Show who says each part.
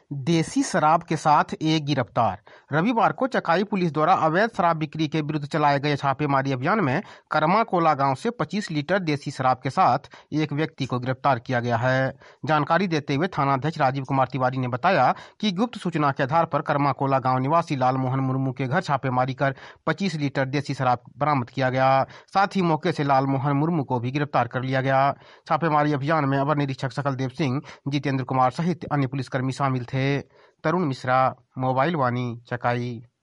Speaker 1: देसी शराब के साथ एक गिरफ्तार। रविवार को चकाई पुलिस द्वारा अवैध शराब बिक्री के विरुद्ध चलाए गए छापेमारी अभियान में करमाकोला गांव से 25 लीटर देसी शराब के साथ एक व्यक्ति को गिरफ्तार किया गया है। जानकारी देते हुए थानाध्यक्ष राजीव कुमार तिवारी ने बताया कि गुप्त सूचना के आधार पर करमाकोला गांव निवासी लालमोहन मुर्मू के घर छापेमारी कर 25 लीटर देसी शराब बरामद किया गया। साथ ही मौके से लालमोहन मुर्मू को भी गिरफ्तार कर लिया गया। छापेमारी अभियान में अवर निरीक्षक सकलदेव सिंह, जितेंद्र कुमार सहित अन्य पुलिसकर्मी शामिल थे। तरुण मिश्रा, मोबाइल वाणी, चकाई।